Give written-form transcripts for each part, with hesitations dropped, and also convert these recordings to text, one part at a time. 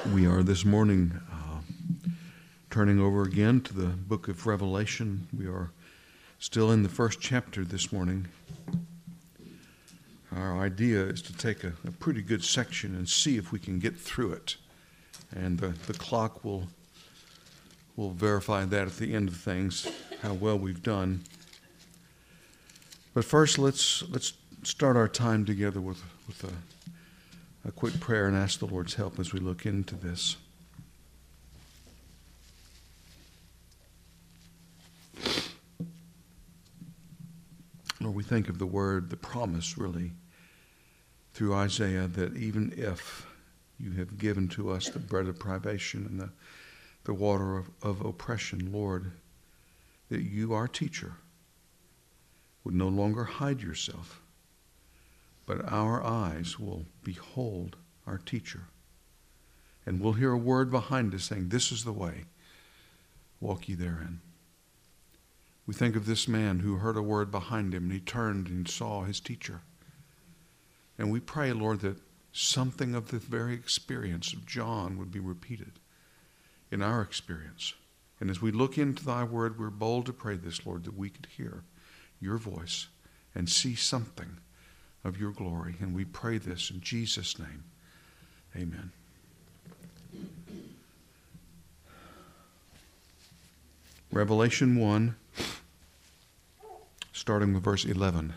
We are this morning turning over again to the book of Revelation. We are still in the first chapter this morning. Our idea is to take a pretty good section and see if we can get through it. And the clock will verify that at the end of things, how well we've done. But first, let's start our time together with a quick prayer and ask the Lord's help as we look into this. Lord, we think of the word, the promise really, through Isaiah, that even if you have given to us the bread of privation and the water of oppression, Lord, that you, our teacher, would no longer hide yourself, but our eyes will behold our teacher. And we'll hear a word behind us saying, this is the way, walk ye therein. We think of this man who heard a word behind him, and he turned and saw his teacher. And we pray, Lord, that something of the very experience of John would be repeated in our experience. And as we look into thy word, we're bold to pray this, Lord, that we could hear your voice and see something of your glory. And we pray this in Jesus' name. Amen. Revelation 1, starting with verse 11.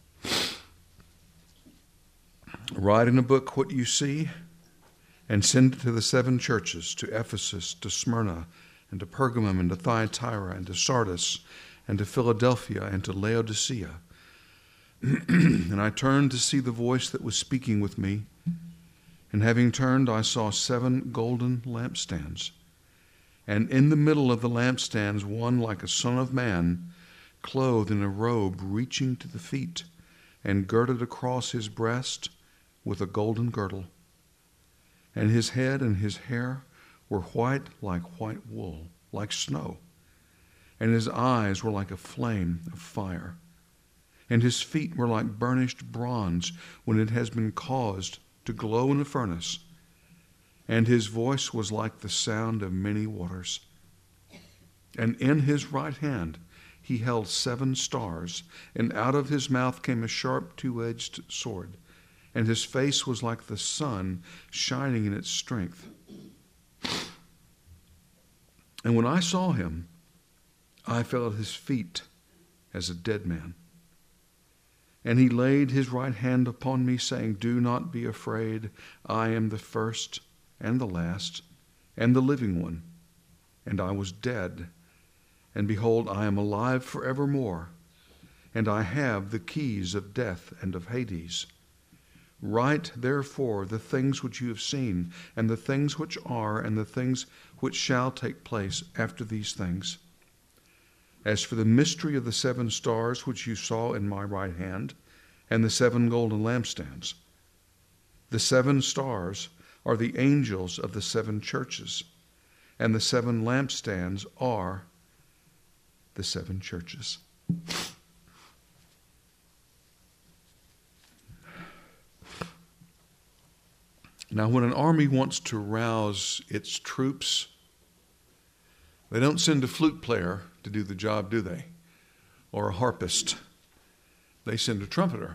Write in a book what you see, and send it to the 7 churches, to Ephesus, to Smyrna, and to Pergamum, and to Thyatira, and to Sardis, and to Philadelphia, and to Laodicea. And I turned to see the voice that was speaking with me. And having turned, I saw 7 golden lampstands. And in the middle of the lampstands, one like a son of man, clothed in a robe reaching to the feet, and girded across his breast with a golden girdle. And his head and his hair were white like white wool, like snow. And his eyes were like a flame of fire. And his feet were like burnished bronze when it has been caused to glow in a furnace. And his voice was like the sound of many waters. And in his right hand he held 7 stars, and out of his mouth came a sharp 2-edged sword. And his face was like the sun shining in its strength. And when I saw him, I fell at his feet as a dead man. And he laid his right hand upon me, saying, do not be afraid. I am the first and the last and the living one. And I was dead. And behold, I am alive forevermore. And I have the keys of death and of Hades. Write, therefore, the things which you have seen, and the things which are, and the things which shall take place after these things. As for the mystery of the 7 stars which you saw in my right hand, and the 7 golden lampstands, the 7 stars are the angels of the 7 churches, and the 7 lampstands are the 7 churches. Now, when an army wants to rouse its troops, they don't send a flute player to do the job, do they? Or a harpist. They send a trumpeter.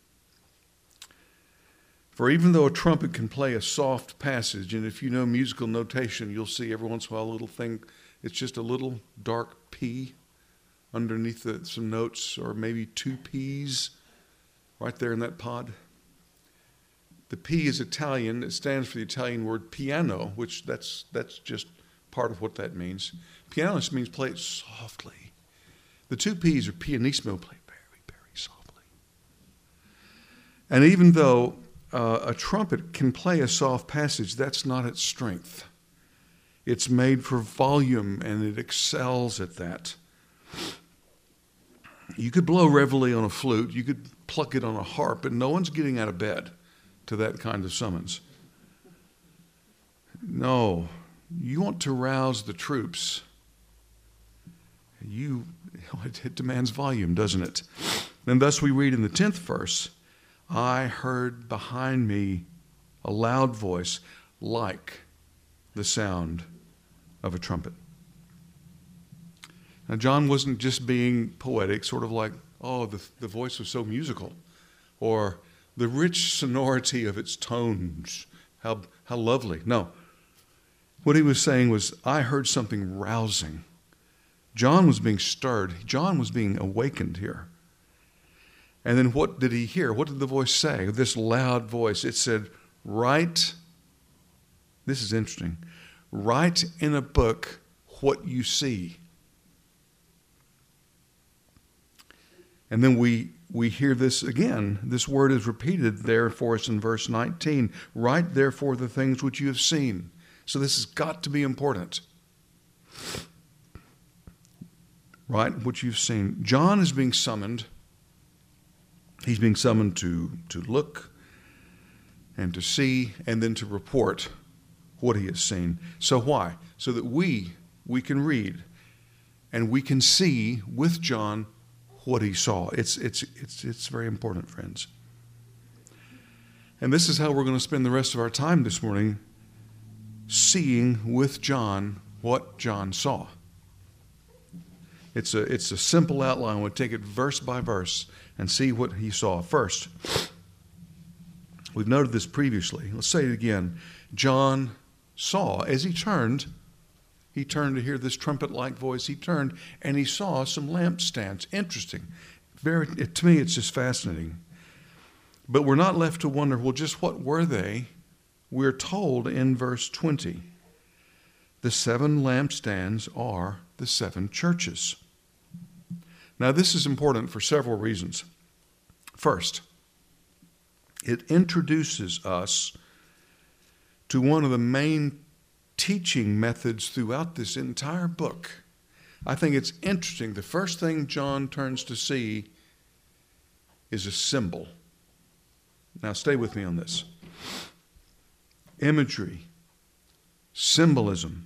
For even though a trumpet can play a soft passage, and if you know musical notation, you'll see every once in a while a little thing, it's just a little dark P underneath some notes, or maybe 2 P's right there in that pod. The P is Italian. It stands for the Italian word piano, which that's just part of what that means. Pianist means play it softly. The 2 P's are pianissimo, play very, very softly. And even though a trumpet can play a soft passage, that's not its strength. It's made for volume, and it excels at that. You could blow reveille on a flute, you could pluck it on a harp, and no one's getting out of bed to that kind of summons. No, you want to rouse the troops. It demands volume, doesn't it? And thus we read in the 10th verse, I heard behind me a loud voice like the sound of a trumpet. Now, John wasn't just being poetic, sort of like, oh, the voice was so musical, or the rich sonority of its tones, how lovely. No. What he was saying was, I heard something rousing. John was being stirred. John was being awakened here. And then what did he hear? What did the voice say? This loud voice. It said, write, this is interesting, write in a book what you see. And then we hear this again. This word is repeated there for us in verse 19. Write therefore the things which you have seen. So this has got to be important. Write what you've seen. John is being summoned. He's being summoned to look and to see and then to report what he has seen. So why? So that we can read and we can see with John what he saw. It's very important, friends. And this is how we're going to spend the rest of our time this morning, seeing with John what John saw. It's a simple outline. We'll take it verse by verse and see what he saw. First, we've noted this previously. Let's say it again. John saw, as he turned to hear this trumpet-like voice. He turned and he saw some lampstands. Interesting. To me, it's just fascinating. But we're not left to wonder, well, just what were they? We're told in verse 20, the 7 lampstands are the 7 churches. Now, this is important for several reasons. First, it introduces us to one of the main teaching methods throughout this entire book. I think it's interesting. The first thing John turns to see is a symbol. Now, stay with me on this. Imagery, symbolism.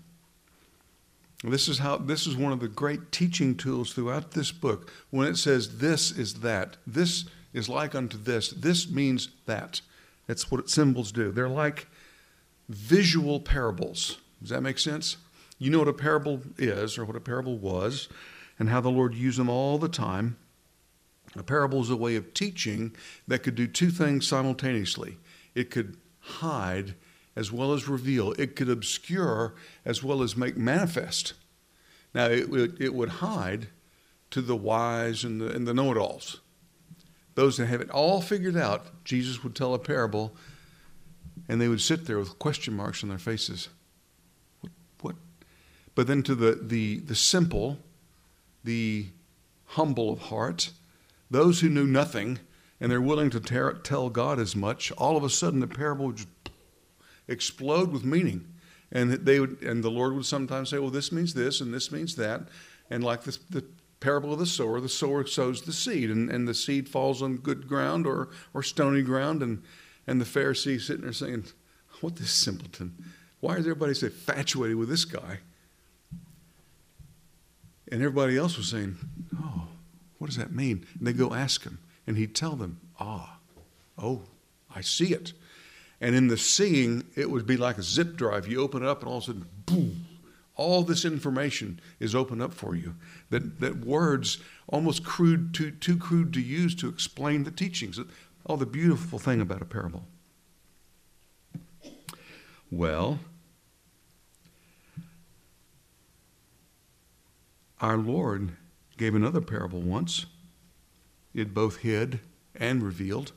This is one of the great teaching tools throughout this book. When it says this is that, this is like unto this means that. That's what symbols do. They're like visual parables. Does that make sense? You know what a parable is, or what a parable was, and how the Lord used them all the time. A parable is a way of teaching that could do 2 things simultaneously. It could hide as well as reveal. It could obscure as well as make manifest. Now, it would hide to the wise and the know-it-alls. Those that have it all figured out, Jesus would tell a parable, and they would sit there with question marks on their faces. What? But then to the simple, the humble of heart, those who knew nothing, and they're willing to tell God as much, all of a sudden the parable would just explode with meaning. And the Lord would sometimes say, well, this means this, and this means that. And like the parable of the sower sows the seed, and the seed falls on good ground or stony ground, and the Pharisee sitting there saying, what this simpleton? Why is everybody so infatuated with this guy? And everybody else was saying, oh, what does that mean? And they go ask him, and he'd tell them, oh, I see it. And in the seeing, it would be like a zip drive. You open it up, and all of a sudden, boom, all this information is opened up for you. That words almost too crude to use to explain the teachings. Oh, the beautiful thing about a parable. Well, our Lord gave another parable once. It both hid and revealed.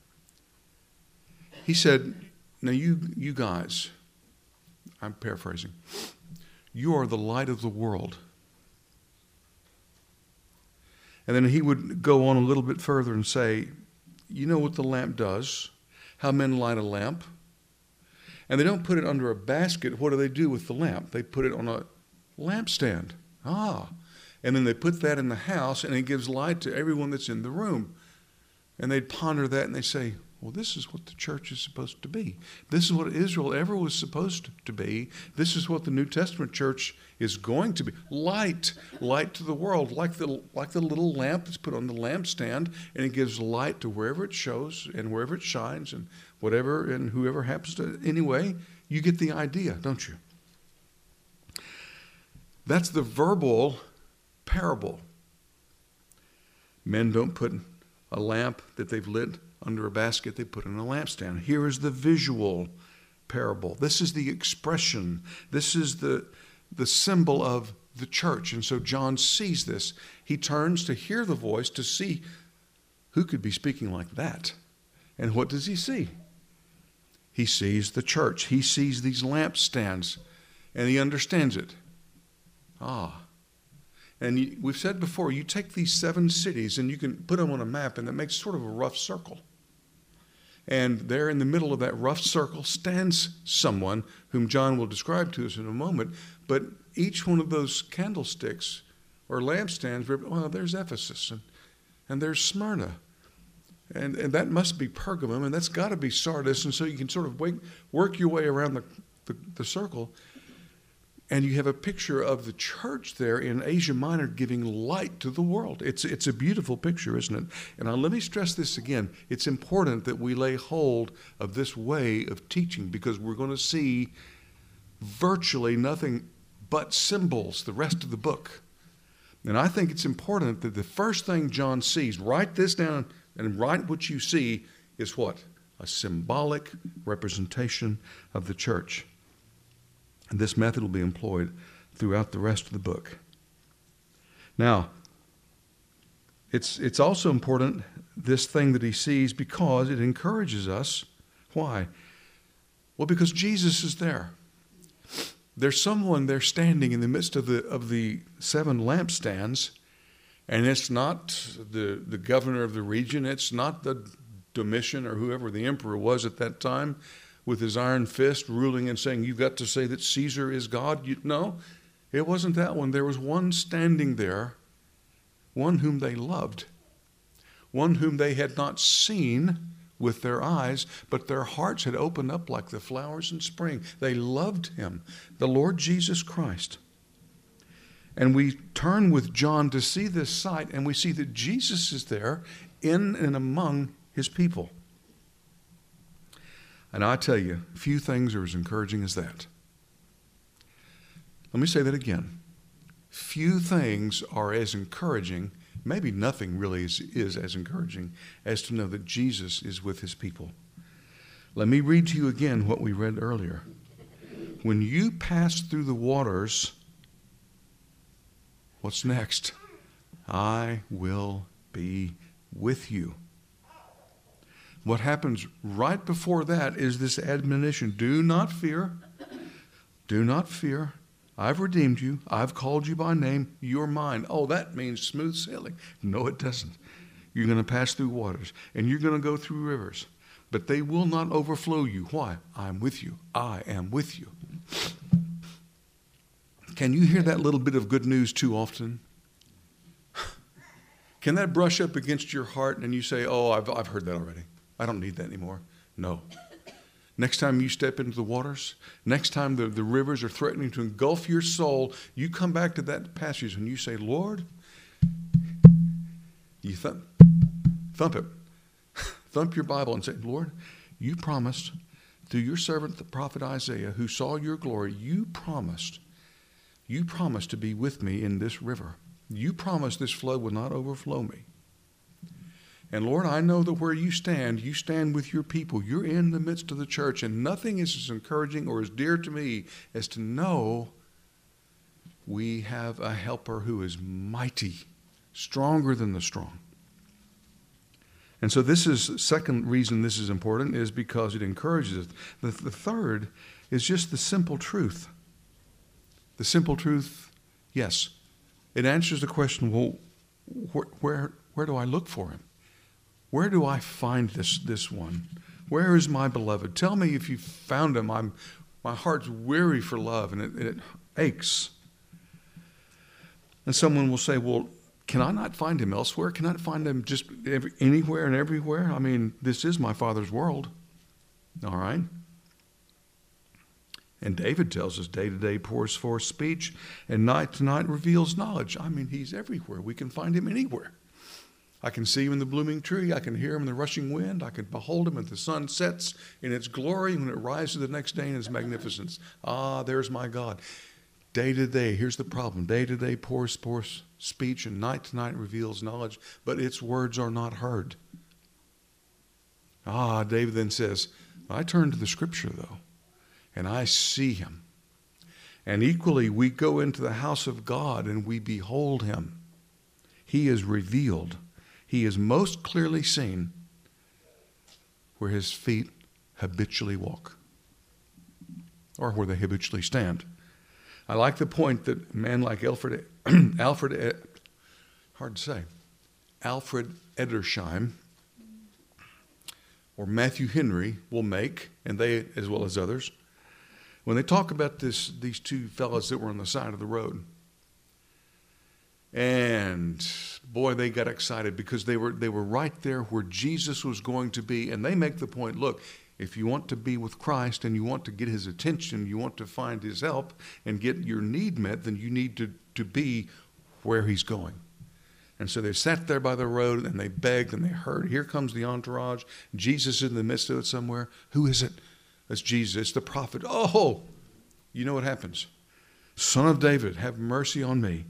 He said, now you guys, I'm paraphrasing, you are the light of the world. And then he would go on a little bit further and say, you know what the lamp does? How men light a lamp? And they don't put it under a basket. What do they do with the lamp? They put it on a lampstand. And then they put that in the house, and it gives light to everyone that's in the room. And they'd ponder that, and they say, well, this is what the church is supposed to be. This is what Israel ever was supposed to be. This is what the New Testament church is going to be. Light to the world, like the little lamp that's put on the lampstand, and it gives light to wherever it shows and wherever it shines and whatever and whoever happens to. Anyway, you get the idea, don't you? That's the verbal parable. Men don't put a lamp that they've lit under a basket. They put it in a lampstand. Here is the visual parable. This is the expression. This is the symbol of the church. And so John sees this. He turns to hear the voice to see who could be speaking like that. And what does he see? He sees the church. He sees these lampstands, and he understands it. And we've said before, you take these 7 cities and you can put them on a map, and it makes sort of a rough circle. And there in the middle of that rough circle stands someone whom John will describe to us in a moment. But each one of those candlesticks or lampstands, well, there's Ephesus, and there's Smyrna. And that must be Pergamum, and that's got to be Sardis. And so you can sort of work your way around the circle. And you have a picture of the church there in Asia Minor giving light to the world. It's a beautiful picture, isn't it? And let me stress this again. It's important that we lay hold of this way of teaching, because we're going to see virtually nothing but symbols the rest of the book. And I think it's important that the first thing John sees, write this down and write what you see, is what? A symbolic representation of the church. And this method will be employed throughout the rest of the book. Now, it's also important, this thing that he sees, because it encourages us. Why? Well, because Jesus is there. There's someone there standing in the midst of the 7 lampstands, and it's not the governor of the region. It's not the Domitian or whoever the emperor was at that time, with his iron fist ruling and saying, you've got to say that Caesar is God. No, it wasn't that one. There was one standing there, one whom they loved, one whom they had not seen with their eyes, but their hearts had opened up like the flowers in spring. They loved him, the Lord Jesus Christ. And we turn with John to see this sight, and we see that Jesus is there in and among his people. And I tell you, few things are as encouraging as that. Let me say that again. Few things are as encouraging, maybe nothing really is as encouraging, as to know that Jesus is with his people. Let me read to you again what we read earlier. When you pass through the waters, what's next? I will be with you. What happens right before that is this admonition. Do not fear. Do not fear. I've redeemed you. I've called you by name. You're mine. Oh, that means smooth sailing. No, it doesn't. You're going to pass through waters, and you're going to go through rivers, but they will not overflow you. Why? I'm with you. I am with you. Can you hear that little bit of good news too often? Can that brush up against your heart and you say, oh, I've heard that already. I don't need that anymore. No. Next time you step into the waters, next time the rivers are threatening to engulf your soul, you come back to that passage and you say, Lord, you thump it. Thump your Bible and say, Lord, you promised through your servant, the prophet Isaiah, who saw your glory, you promised to be with me in this river. You promised this flood would not overflow me. And Lord, I know that where you stand with your people. You're in the midst of the church, and nothing is as encouraging or as dear to me as to know we have a helper who is mighty, stronger than the strong. And so this is second reason this is important, is because it encourages us. The third is just the simple truth. The simple truth, yes, it answers the question, well, where do I look for him? Where do I find this one? Where is my beloved? Tell me if you found him. My heart's weary for love, and it aches. And someone will say, well, can I not find him elsewhere? Can I not find him just anywhere and everywhere? I mean, this is my Father's world. All right? And David tells us day to day pours forth speech, and night to night reveals knowledge. I mean, he's everywhere. We can find him anywhere. I can see him in the blooming tree. I can hear him in the rushing wind. I can behold him as the sun sets in its glory, when it rises the next day in its magnificence. Ah, there's my God. Day to day, here's the problem. Day to day pours speech, and night to night reveals knowledge, but its words are not heard. David then says, I turn to the Scripture, though, and I see him. And equally, we go into the house of God and we behold him. He is revealed. He is most clearly seen where his feet habitually walk, or where they habitually stand. I like the point that a man like Alfred Edersheim or Matthew Henry will make, and they, as well as others, when they talk about these two fellows that were on the side of the road. And boy, they got excited because they were right there where Jesus was going to be. And they make the point, look, if you want to be with Christ and you want to get his attention, you want to find his help and get your need met, then you need to be where he's going. And so they sat there by the road and they begged and they heard, here comes the entourage. Jesus is in the midst of it somewhere. Who is it? It's Jesus. It's the prophet. Oh, you know what happens? Son of David, have mercy on me.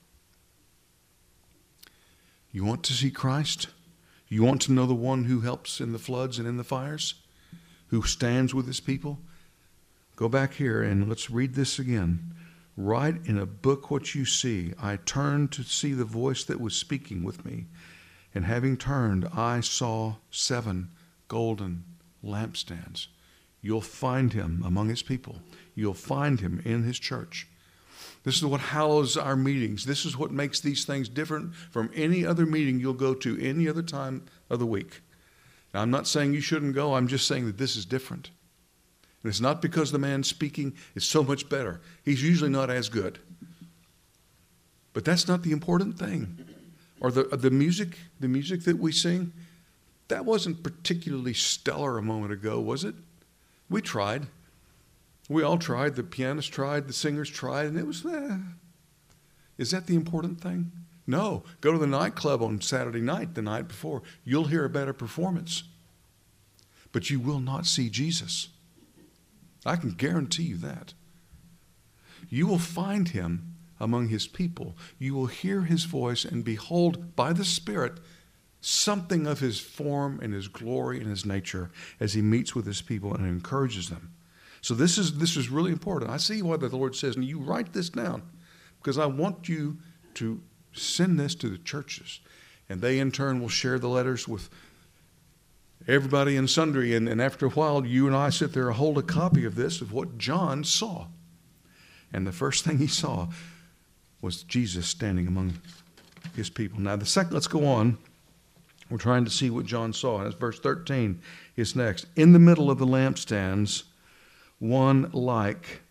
You want to see Christ? You want to know the one who helps in the floods and in the fires? Who stands with his people? Go back here and let's read this again. Write in a book what you see. I turned to see the voice that was speaking with me. And having turned, I saw 7 golden lampstands. You'll find him among his people. You'll find him in his church. This is what hallows our meetings. This is what makes these things different from any other meeting you'll go to any other time of the week. Now, I'm not saying you shouldn't go. I'm just saying that this is different. And it's not because the man speaking is so much better. He's usually not as good. But that's not the important thing. Or the music that we sing, that wasn't particularly stellar a moment ago, was it? We tried. We all tried. The pianist tried. The singers tried. And it was, is that the important thing? No. Go to the nightclub on Saturday night, the night before. You'll hear a better performance. But you will not see Jesus. I can guarantee you that. You will find him among his people. You will hear his voice and behold by the Spirit something of his form and his glory and his nature as he meets with his people and encourages them. So this is really important. I see why the Lord says, and you write this down, because I want you to send this to the churches. And they in turn will share the letters with everybody and sundry. And after a while, you and I sit there and hold a copy of this, of what John saw. And the first thing he saw was Jesus standing among his people. Now, let's go on. We're trying to see what John saw. And it's verse 13 is next. In the middle of the lampstands, one like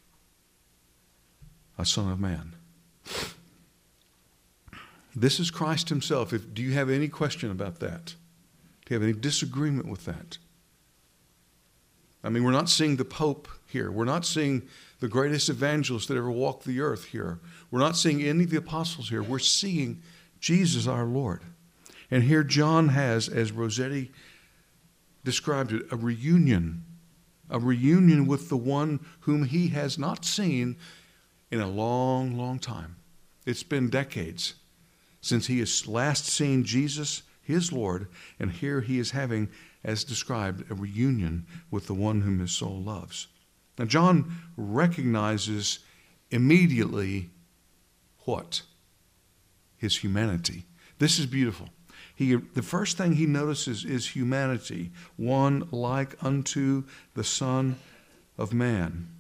a Son of Man. This is Christ himself. Do you have any question about that? Do you have any disagreement with that? I mean, we're not seeing the Pope here. We're not seeing the greatest evangelist that ever walked the earth here. We're not seeing any of the apostles here. We're seeing Jesus our Lord. And here John has, as Rossetti described it, a reunion with the one whom he has not seen in a long, long time. It's been decades since he has last seen Jesus, his Lord, and here he is having, as described, a reunion with the one whom his soul loves. Now, John recognizes immediately what? His humanity. This is beautiful. The first thing he notices is humanity, one like unto the Son of Man.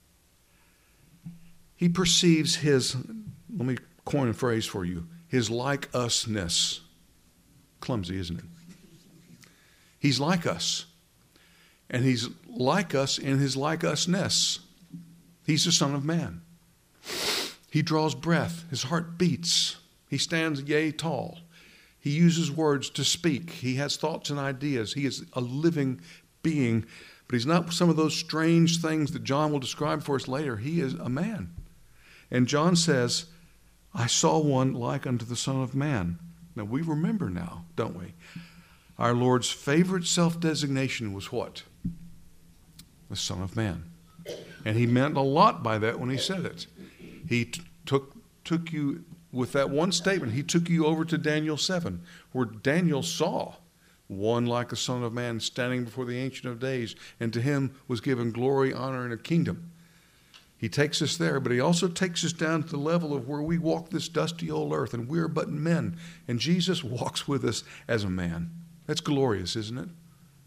He perceives his, let me coin a phrase for you, his like-usness. Clumsy, isn't it? He's like us. And he's like us in his like-usness. He's the Son of Man. He draws breath. His heart beats. He stands yea tall. He uses words to speak. He has thoughts and ideas. He is a living being. But he's not some of those strange things that John will describe for us later. He is a man. And John says, I saw one like unto the Son of Man. Now, we remember now, don't we? Our Lord's favorite self-designation was what? The Son of Man. And he meant a lot by that when he said it. He took you, with that one statement, he took you over to Daniel 7, where Daniel saw one like the Son of Man standing before the Ancient of Days, and to him was given glory, honor, and a kingdom. He takes us there, but he also takes us down to the level of where we walk this dusty old earth, and we're but men, and Jesus walks with us as a man. That's glorious, isn't it?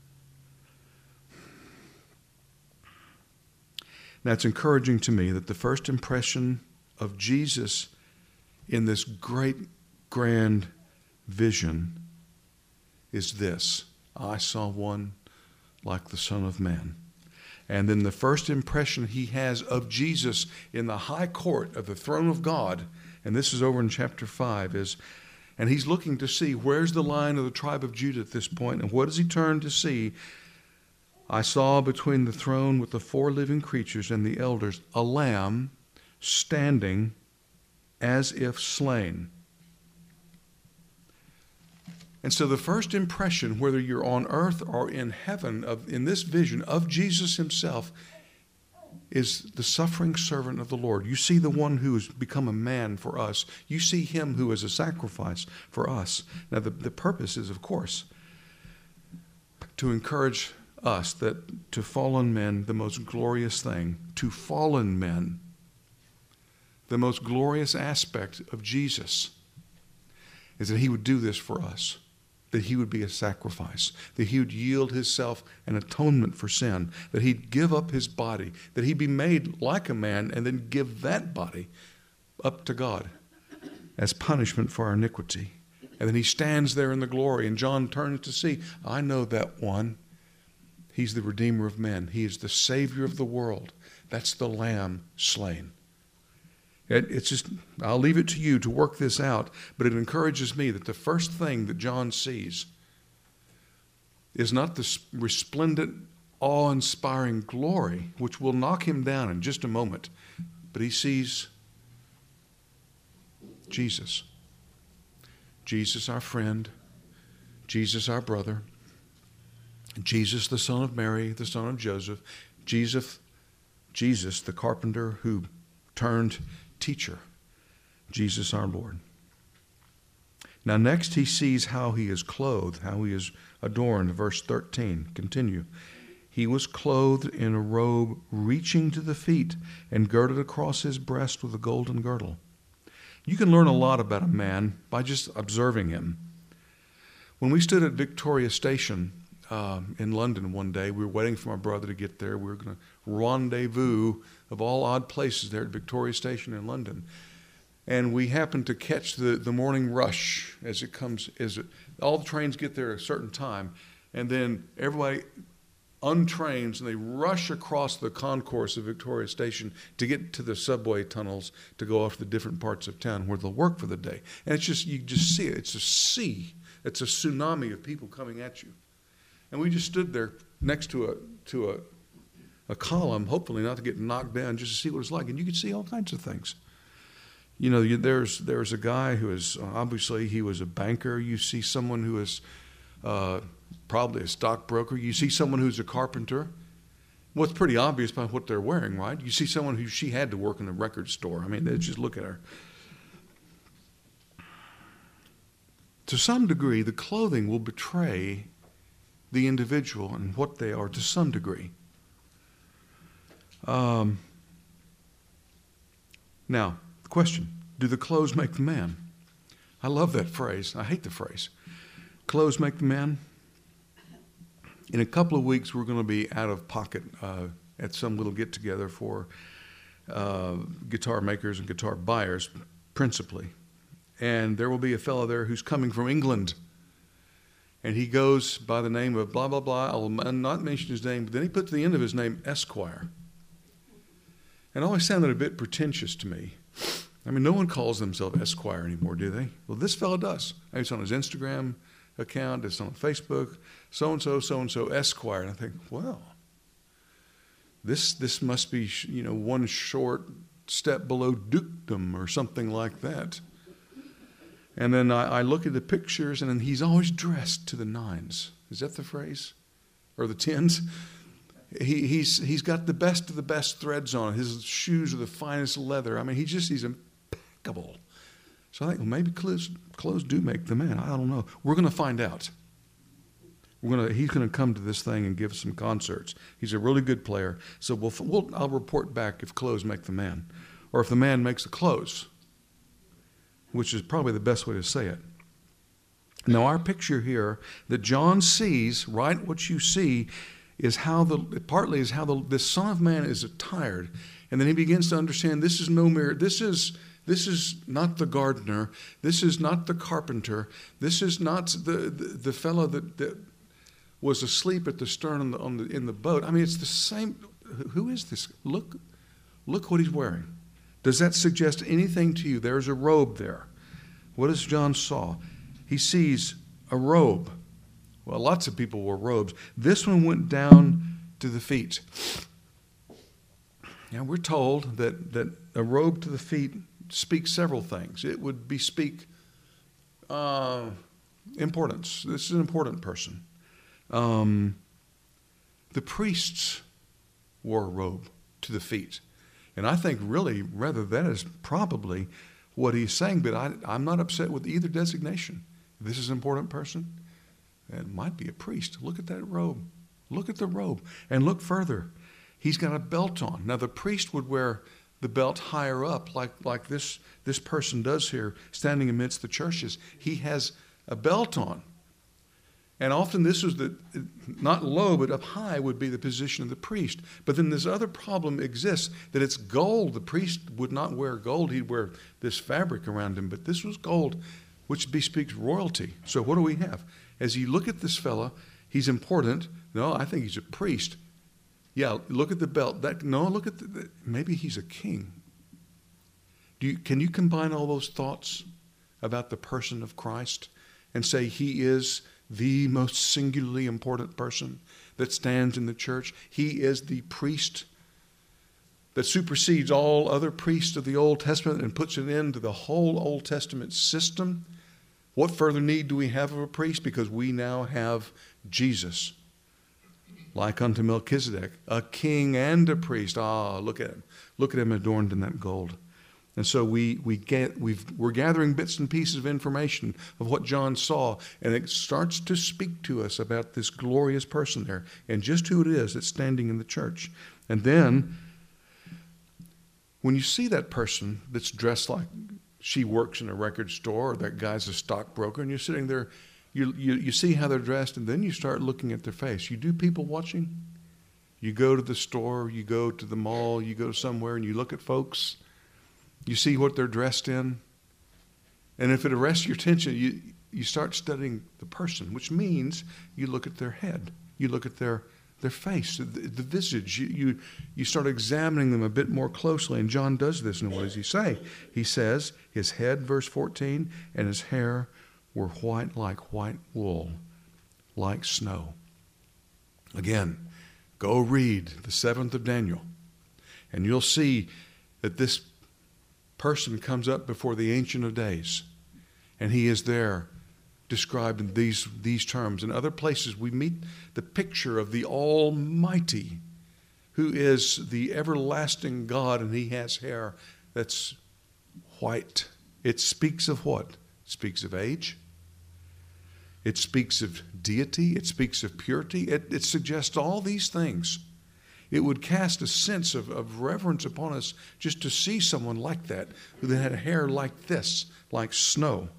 Now, it's encouraging to me that the first impression of Jesus in this great, grand vision is this: I saw one like the Son of Man. And then the first impression he has of Jesus in the high court of the throne of God, and this is over in chapter 5, is, and he's looking to see where's the Lion of the tribe of Judah at this point, and what does he turn to see? I saw between the throne with the 4 living creatures and the elders a lamb standing as if slain. And so the first impression, whether you're on earth or in heaven, in this vision of Jesus himself, is the suffering servant of the Lord. You see the one who has become a man for us. You see him who is a sacrifice for us. Now the purpose is, of course, to encourage us that to fallen men, the most glorious thing, to fallen men, the most glorious aspect of Jesus is that he would do this for us, that he would be a sacrifice, that he would yield himself an atonement for sin, that he'd give up his body, that he'd be made like a man and then give that body up to God as punishment for our iniquity. And then he stands there in the glory, and John turns to see, I know that one. He's the Redeemer of men. He is the Savior of the world. That's the Lamb slain. It's just, I'll leave it to you to work this out, but it encourages me that the first thing that John sees is not the resplendent, awe-inspiring glory, which will knock him down in just a moment, but he sees Jesus. Jesus, our friend. Jesus, our brother. Jesus, the son of Mary, the son of Joseph. Jesus, the carpenter who turned teacher. Jesus, our Lord. Now next he sees how he is clothed, how he is adorned. Verse 13, continue. He was clothed in a robe reaching to the feet and girded across his breast with a golden girdle. You can learn a lot about a man by just observing him. When we stood at Victoria Station in London one day, we were waiting for my brother to get there. We were going to rendezvous of all odd places there at Victoria Station in London. And we happened to catch the morning rush as it comes. All the trains get there at a certain time, and then everybody untrains and they rush across the concourse of Victoria Station to get to the subway tunnels to go off to the different parts of town where they'll work for the day. And it's just, you just see it. It's a sea. It's a tsunami of people coming at you. And we just stood there next to a column, hopefully not to get knocked down, just to see what it's like. And you could see all kinds of things. You know, there's a guy who is, obviously he was a banker. You see someone who is probably a stockbroker. You see someone who's a carpenter. Well, it's pretty obvious by what they're wearing, right? You see someone who she had to work in a record store. I mean, they just look at her. To some degree, the clothing will betray the individual and what they are to some degree. Now, the question, do the clothes make the man? I love that phrase. I hate the phrase. Clothes make the man? In a couple of weeks, we're going to be out of pocket at some little get-together for guitar makers and guitar buyers, principally. And there will be a fellow there who's coming from England. And he goes by the name of blah, blah, blah. I'll not mention his name, but then he puts at the end of his name Esquire. And it always sounded a bit pretentious to me. I mean, no one calls themselves Esquire anymore, do they? Well, this fellow does. It's on his Instagram account. It's on Facebook. So-and-so, Esquire. And I think, well, this must be, one short step below dukedom or something like that. And then I look at the pictures, and then he's always dressed to the nines. Is that the phrase? Or the tens? He's got the best of the best threads on. His shoes are the finest leather. I mean, he's impeccable. So I think, well, maybe clothes do make the man. I don't know. We're going to find out. He's going to come to this thing and give some concerts. He's a really good player. So I'll report back if clothes make the man, or if the man makes the clothes, which is probably the best way to say it. Now, our picture here that John sees, right? What you see is partly this Son of Man is attired, and then he begins to understand this is no mere. This is not the gardener. This is not the carpenter. This is not the fellow that was asleep at the stern in the boat. I mean, it's the same. Who is this? Look what he's wearing. Does that suggest anything to you? There's a robe there. What does John saw? He sees a robe. Well, lots of people wore robes. This one went down to the feet. Now, we're told that a robe to the feet speaks several things. It would speak importance. This is an important person. The priests wore a robe to the feet. And I think really, rather, that is probably what he's saying, but I'm not upset with either designation. This is an important person. It might be a priest. Look at that robe. Look at the robe. And look further. He's got a belt on. Now, the priest would wear the belt higher up, like this person does here, standing amidst the churches. He has a belt on. And often this was not low, but up high would be the position of the priest. But then this other problem exists, that it's gold. The priest would not wear gold. He'd wear this fabric around him. But this was gold, which bespeaks royalty. So what do we have? As you look at this fella, he's important. No, I think he's a priest. Yeah, look at the belt. Look at maybe he's a king. Can you combine all those thoughts about the person of Christ and say he is the most singularly important person that stands in the church? He is the priest that supersedes all other priests of the Old Testament and puts an end to the whole Old Testament system. What further need do we have of a priest? Because we now have Jesus, like unto Melchizedek, a king and a priest. Look at him. Look at him adorned in that gold. And so we're gathering bits and pieces of information of what John saw, and it starts to speak to us about this glorious person there and just who it is that's standing in the church. And then when you see that person that's dressed like she works in a record store, or that guy's a stockbroker, and you're sitting there, you see how they're dressed, and then you start looking at their face. You do people watching. You go to the store, you go to the mall, you go somewhere, and you look at folks. You see what they're dressed in. And if it arrests your attention, you start studying the person, which means you look at their head. You look at their face, the visage. You start examining them a bit more closely. And John does this. And what does he say? He says, his head, verse 14, and his hair were white like white wool, like snow. Again, go read the 7th of Daniel, and you'll see that this person comes up before the Ancient of Days, and he is there described in these terms. In other places, we meet the picture of the Almighty, who is the everlasting God, and he has hair that's white. It speaks of what? It speaks of age. It speaks of deity. It speaks of purity. It suggests all these things. It would cast a sense of reverence upon us just to see someone like that, who had hair like this, like snow.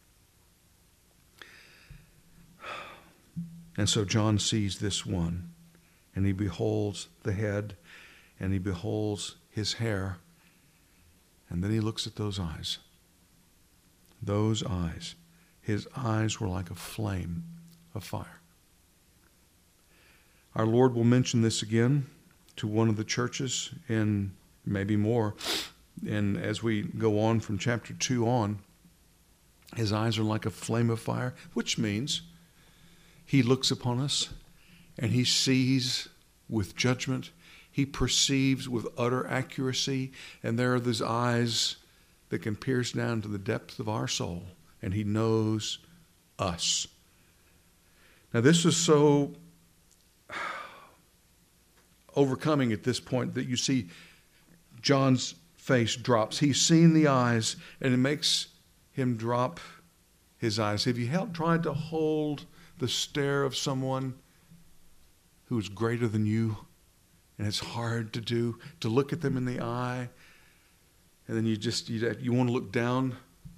And so John sees this one, and he beholds the head, and he beholds his hair, and then he looks at those eyes. Those eyes. His eyes were like a flame of fire. Our Lord will mention this again to one of the churches, and maybe more. And as we go on from chapter 2 on, his eyes are like a flame of fire, which means he looks upon us and he sees with judgment. He perceives with utter accuracy. And there are those eyes that can pierce down to the depths of our soul. And he knows us. Now this is so overcoming at this point that you see John's face drops. He's seen the eyes, and it makes him drop his eyes. Have you tried to hold the stare of someone who is greater than you? And it's hard to do, to look at them in the eye, and then you want to look down.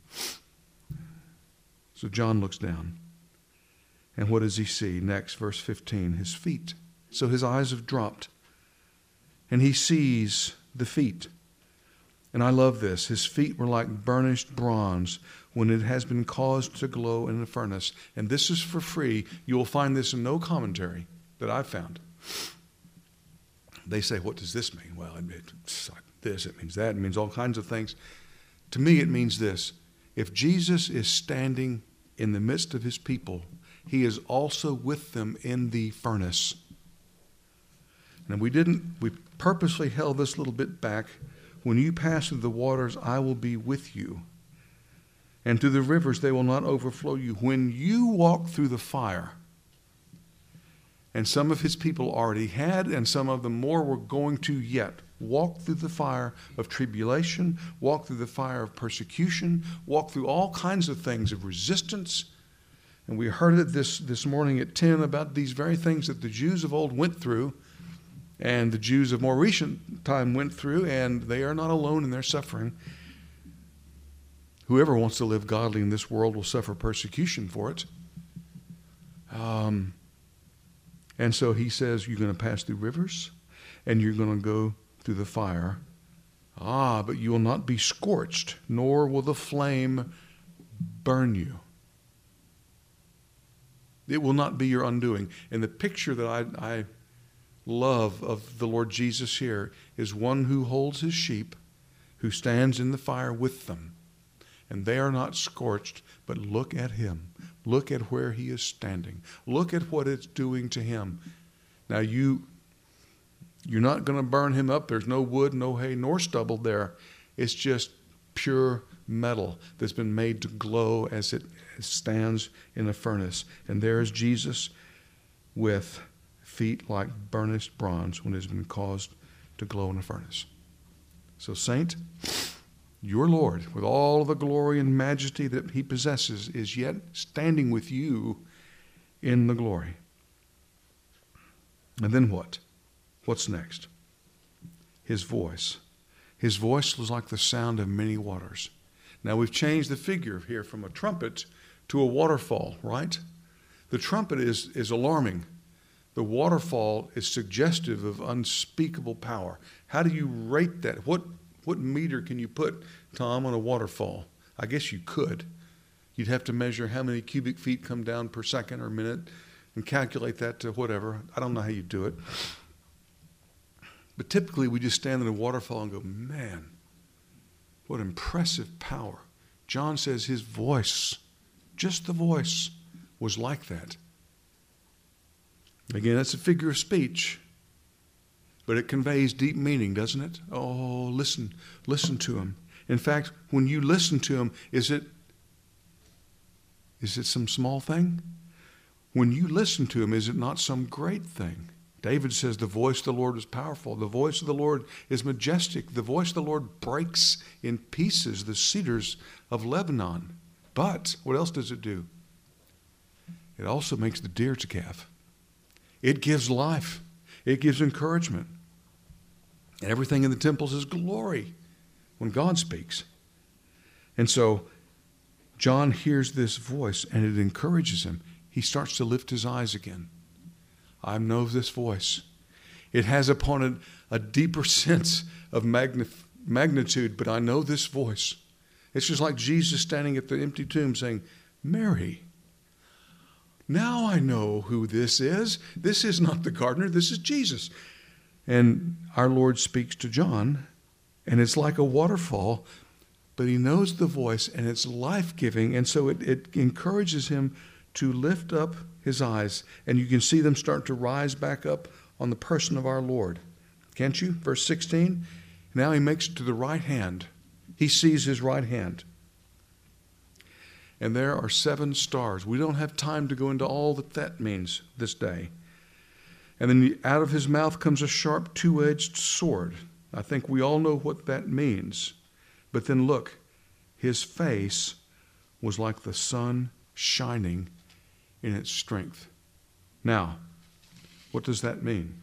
So John looks down. And what does he see? Next, verse 15, his feet. So his eyes have dropped. And he sees the feet. And I love this. His feet were like burnished bronze when it has been caused to glow in a furnace. And this is for free. You will find this in no commentary that I've found. They say, what does this mean? Well, it's like this, it means that, it means all kinds of things. To me, it means this. If Jesus is standing in the midst of his people, he is also with them in the furnace. And we purposely held this little bit back. When you pass through the waters, I will be with you. And through the rivers, they will not overflow you. When you walk through the fire, and some of his people already had, and some of them more were going to yet, walk through the fire of tribulation, walk through the fire of persecution, walk through all kinds of things of resistance. And we heard it this morning at 10 about these very things that the Jews of old went through, and the Jews of more recent time went through, and they are not alone in their suffering. Whoever wants to live godly in this world will suffer persecution for it. And so he says, you're going to pass through rivers, and you're going to go through the fire. But you will not be scorched, nor will the flame burn you. It will not be your undoing. And the picture that I love of the Lord Jesus here is one who holds his sheep, who stands in the fire with them. And they are not scorched, but look at him. Look at where he is standing. Look at what it's doing to him. Now you're not going to burn him up. There's no wood, no hay, nor stubble there. It's just pure metal that's been made to glow as it stands in a furnace. And there is Jesus with feet like burnished bronze when it has been caused to glow in a furnace. So, saint, your Lord, with all the glory and majesty that he possesses, is yet standing with you in the glory. And then what? What's next? His voice. His voice was like the sound of many waters. Now we've changed the figure here from a trumpet to a waterfall, right? The trumpet is alarming. The waterfall is suggestive of unspeakable power. How do you rate that? What meter can you put, Tom, on a waterfall? I guess you could. You'd have to measure how many cubic feet come down per second or minute and calculate that to whatever. I don't know how you do it. But typically we just stand in a waterfall and go, man, what impressive power. John says his voice, just the voice, was like that. Again, that's a figure of speech. But it conveys deep meaning, doesn't it? Oh, listen to him. In fact, when you listen to him, is it some small thing? When you listen to him, is it not some great thing? David says the voice of the Lord is powerful. The voice of the Lord is majestic. The voice of the Lord breaks in pieces the cedars of Lebanon. But what else does it do? It also makes the deer to calve. It gives life. It gives encouragement. And everything in the temples is glory when God speaks. And so John hears this voice and it encourages him. He starts to lift his eyes again. I know this voice. It has upon it a deeper sense of magnitude, but I know this voice. It's just like Jesus standing at the empty tomb saying, Mary, now I know who this is. This is not the gardener, this is Jesus. And our Lord speaks to John, and it's like a waterfall, but he knows the voice, and it's life-giving, and so it encourages him to lift up his eyes, and you can see them start to rise back up on the person of our Lord. Can't you? Verse 16, now he makes it to the right hand. He sees his right hand. And there are 7 stars. We don't have time to go into all that means this day. And then out of his mouth comes a sharp two-edged sword. I think we all know what that means. But then look, his face was like the sun shining in its strength. Now, what does that mean?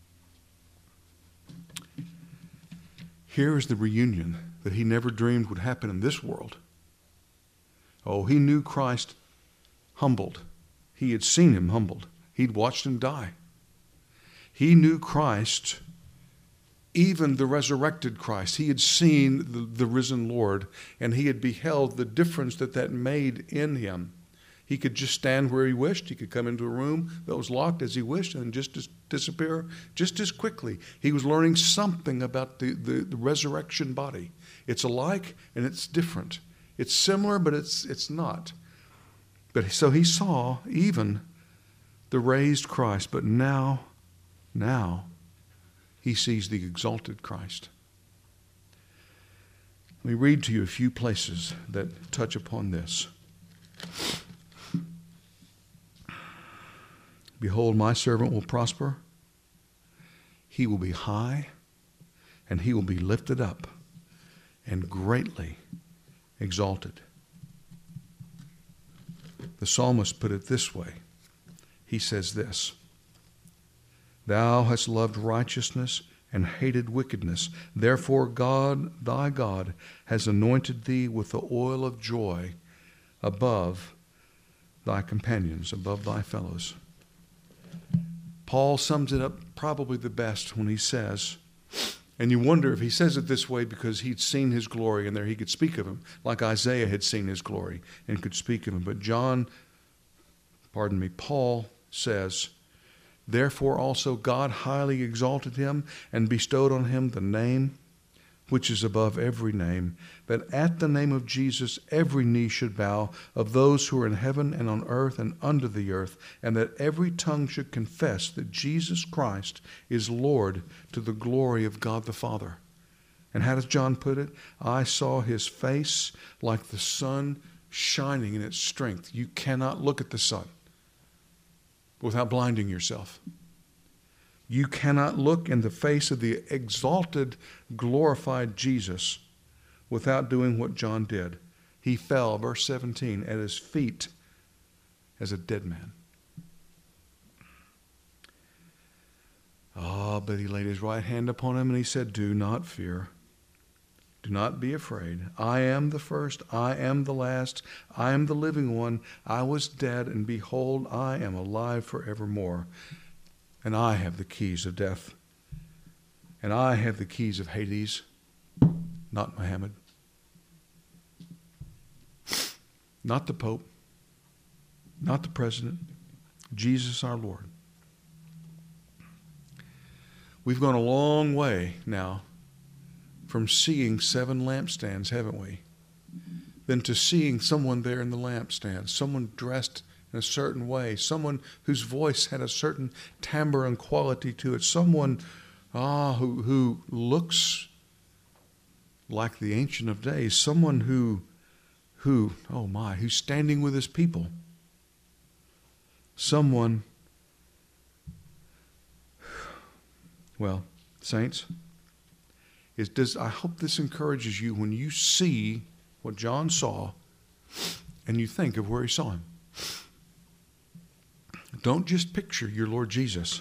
Here is the reunion that he never dreamed would happen in this world. Oh, he knew Christ humbled. He had seen him humbled. He'd watched him die. He knew Christ, even the resurrected Christ. He had seen the risen Lord, and he had beheld the difference that made in him. He could just stand where he wished. He could come into a room that was locked as he wished and just disappear just as quickly. He was learning something about the resurrection body. It's alike and it's different. It's similar, but it's not. But so he saw even the raised Christ, but now he sees the exalted Christ. Let me read to you a few places that touch upon this. Behold, my servant will prosper. He will be high, and he will be lifted up and greatly exalted. The psalmist put it this way. He says this, Thou hast loved righteousness and hated wickedness. Therefore God, thy God, has anointed thee with the oil of joy above thy companions, above thy fellows. Paul sums it up probably the best when he says, and you wonder if he says it this way because he'd seen his glory and there he could speak of him, like Isaiah had seen his glory and could speak of him. But Paul says, Therefore also God highly exalted him and bestowed on him the name which is above every name, that at the name of Jesus every knee should bow, of those who are in heaven and on earth and under the earth, and that every tongue should confess that Jesus Christ is Lord, to the glory of God the Father. And how does John put it? I saw his face like the sun shining in its strength. You cannot look at the sun without blinding yourself. You cannot look in the face of the exalted, glorified Jesus without doing what John did. He fell, verse 17, at his feet as a dead man. But he laid his right hand upon him and he said, Do not fear. Do not be afraid. I am the first. I am the last. I am the living one. I was dead, and behold, I am alive forevermore. And I have the keys of death. And I have the keys of Hades, not Muhammad. Not the Pope. Not the President. Jesus our Lord. We've gone a long way now from seeing 7 lampstands, haven't we? Than to seeing someone there in the lampstand, someone dressed in a certain way, someone whose voice had a certain timbre and quality to it, someone who looks like the Ancient of Days, someone who's standing with his people, someone, well, saints, I hope this encourages you when you see what John saw and you think of where he saw him. Don't just picture your Lord Jesus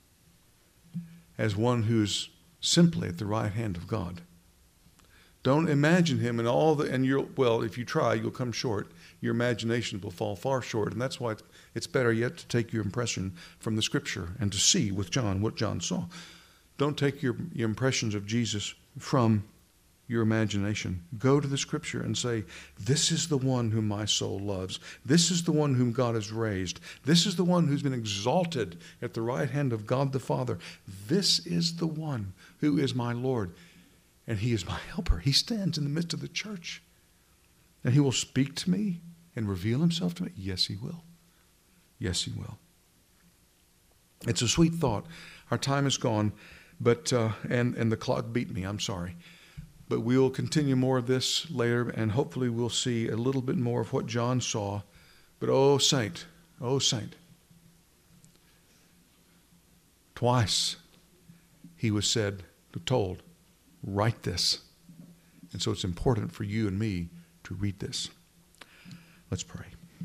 as one who's simply at the right hand of God. Don't imagine him if you try, you'll come short. Your imagination will fall far short, and that's why it's better yet to take your impression from the Scripture and to see with John what John saw. Don't take your impressions of Jesus from your imagination. Go to the Scripture and say, this is the one whom my soul loves. This is the one whom God has raised. This is the one who's been exalted at the right hand of God the Father. This is the one who is my Lord, and he is my helper. He stands in the midst of the church, and he will speak to me and reveal himself to me. Yes, he will. Yes, he will. It's a sweet thought. Our time is gone, but and the clock beat me. I'm sorry. But we will continue more of this later, and hopefully we'll see a little bit more of what John saw. But oh, saint, Twice he was told, write this. And so it's important for you and me to read this. Let's pray.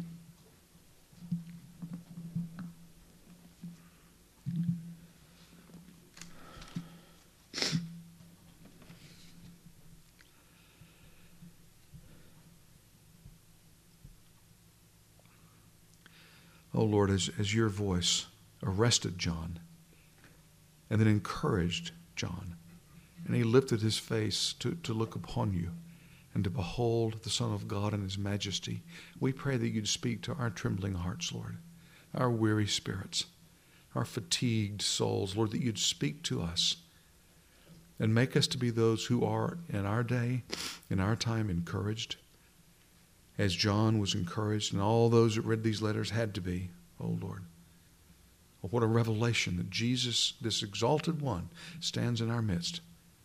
Oh Lord, as your voice arrested John and then encouraged John, and he lifted his face to look upon you and to behold the Son of God in his majesty, we pray that you'd speak to our trembling hearts, Lord, our weary spirits, our fatigued souls, Lord, that you'd speak to us and make us to be those who are in our day, in our time, encouraged, as John was encouraged, and all those that read these letters had to be. Oh, Lord. Oh, what a revelation that Jesus, this exalted one, stands in our midst.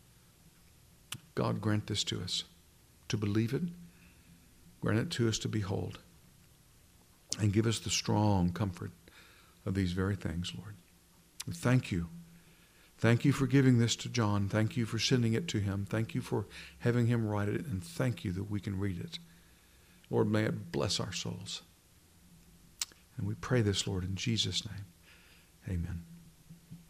God, grant this to us, to believe it. Grant it to us to behold. And give us the strong comfort of these very things, Lord. We thank you. Thank you for giving this to John. Thank you for sending it to him. Thank you for having him write it. And thank you that we can read it. Lord, may it bless our souls. And we pray this, Lord, in Jesus' name. Amen.